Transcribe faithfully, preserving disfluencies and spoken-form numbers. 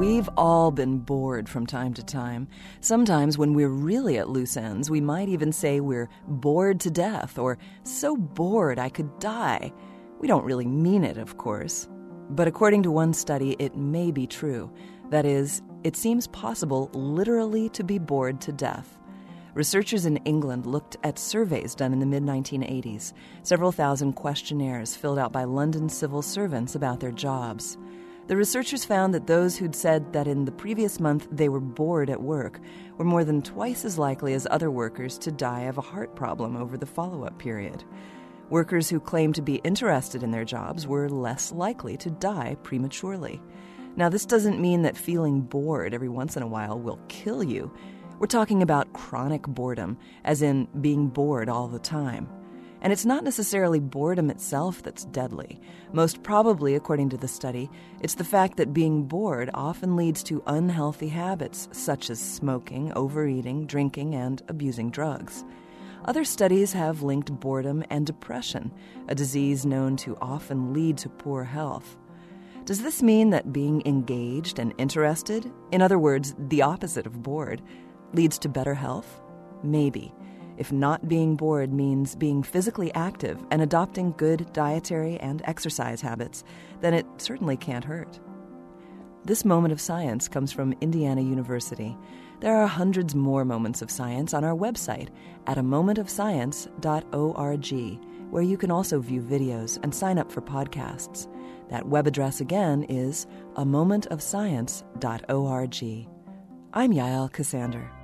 We've all been bored from time to time. Sometimes when we're really at loose ends, we might even say we're bored to death or so bored I could die. We don't really mean it, of course. But according to one study, it may be true. That is, it seems possible literally to be bored to death. Researchers in England looked at surveys done in the mid nineteen eighties, several thousand questionnaires filled out by London civil servants about their jobs. The researchers found that those who'd said that in the previous month they were bored at work were more than twice as likely as other workers to die of a heart problem over the follow-up period. Workers who claimed to be interested in their jobs were less likely to die prematurely. Now, this doesn't mean that feeling bored every once in a while will kill you. We're talking about chronic boredom, as in being bored all the time. And it's not necessarily boredom itself that's deadly. Most probably, according to the study, it's the fact that being bored often leads to unhealthy habits such as smoking, overeating, drinking, and abusing drugs. Other studies have linked boredom and depression, a disease known to often lead to poor health. Does this mean that being engaged and interested, in other words, the opposite of bored, leads to better health? Maybe. If not being bored means being physically active and adopting good dietary and exercise habits, then it certainly can't hurt. This moment of science comes from Indiana University. There are hundreds more moments of science on our website at a moment of science dot org, where you can also view videos and sign up for podcasts. That web address again is a moment of science dot org. I'm Yael Ksander.